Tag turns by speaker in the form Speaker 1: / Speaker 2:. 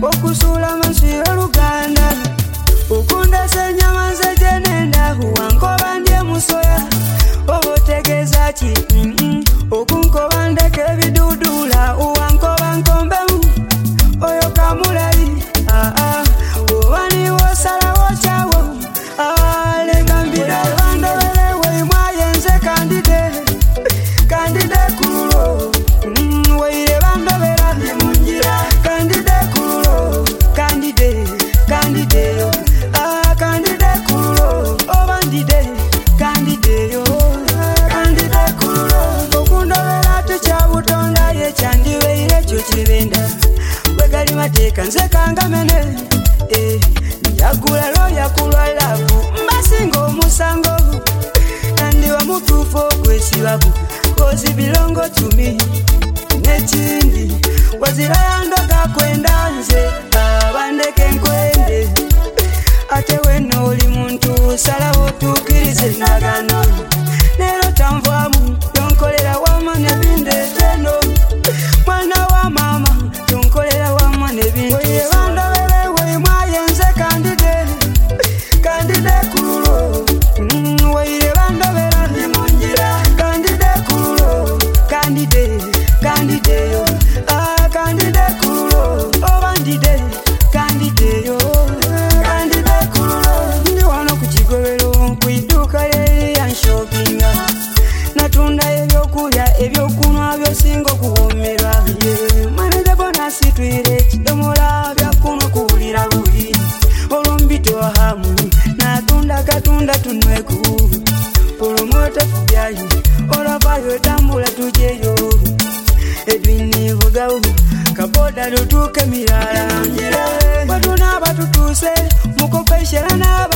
Speaker 1: okusula mansi y'Oluganda ukunda senyama nze gyenenda wankoba ndye musoya oba otegeeza ki okunkoba ndeke ebidudula wankoba nkombemu oyo kamulayi oba niwo osalawo kyawo legambira bandobere weyimwayenze kandide kulo weire bandobera munjira kandide kulo kandide kandide kulo obandide kandideyo kandide kulo okundobera tukyabutonda yekyandibeire kyo kibenda bwegali mateeka nze kangamene yagula loya kulwalavu mbasinga omusango kandi wamutuufu okwesibako kozi bilongo tumi nekindi wazira yandoga kwenda nze abandeke nkwende ate weno oli muntu salawo tukirize nagano nero tanvamu yonkolera wama nebindeteno mwana wa mama yonkolera wama nebindeteno bandobere weyimwayenze kandide kulo weire bandobera munjira kandide kulo kandideyo kandide kulo obandide kandideyo kandide kulo ndi wano ku kigobero kuiduka lyanshopinga natunda ebyokulya ebyokunwa byosinga okuwomerwa maneja bonasi twire ekidomola byakunwa kuwulira buli olumbito hamu natunda katunda tunweku promota fubyayi olavayo tambula tujeyo edwini vugawu kaboda lutuke mirala batuna batutuse mukopeshera